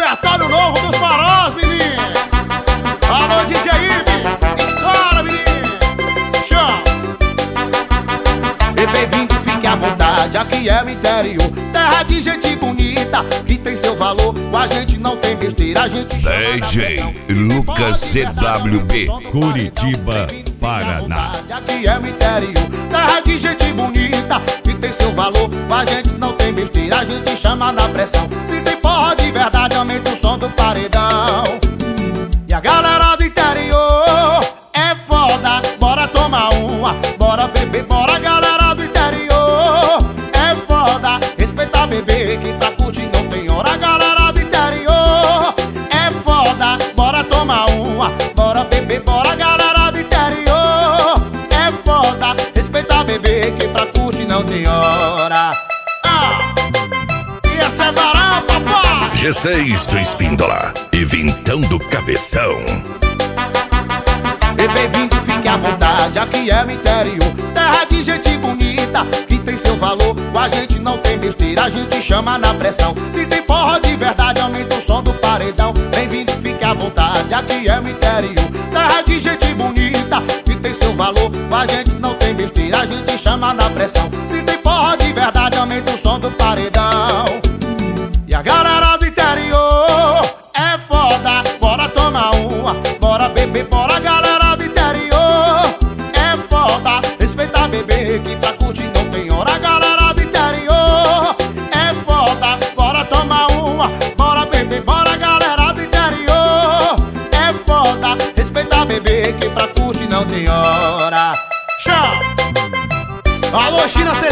repertório novo dos farós, menino. Alô, DJ Ives, estoura, menino. Show. E bem-vindo, fique à vontade, aqui é o interior, terra de gente bonita, que tem seu valor, com a gente não tem besteira, a gente DJ Lucas CWB, Curitiba, Paraná. Aqui é o interior, terra de gente bonita, que tem seu valor, com a gente não tem besteira, a gente chama na pressão. Se tem forró de verdade, aumenta o som do paredão. E a galera do interior é foda, bora tomar uma, bora beber, bora galera do interior é foda, respeita bebê, que pra curtir não tem hora. Galera do interior é foda, bora tomar uma, bora beber, bora galera do interior é foda, respeita bebê, que pra curtir não tem hora. E essa é varão, papai. G6 do Espíndola e Vintão do Cabeção. E bem-vindo, fique à vontade, aqui é o interior, terra de gente bonita, que tem seu valor, com a gente não tem besteira, a gente chama na pressão. Se tem forró de verdade, aumenta o som do paredão. Bem-vindo, fique à vontade, aqui é o interior, terra de gente bonita, que tem seu valor, com a gente não tem besteira, a gente chama na pressão. Se tem forró de verdade, aumenta o som do paredão. E a galera do interior é foda, bora tomar uma, bora beber, bora galera do interior é foda, respeita bebê, que pra curtir não tem hora. Galera do interior é foda, bora tomar uma, bora beber, bora galera do interior é foda, respeita bebê, que pra curtir não tem hora. Show! Alô, China,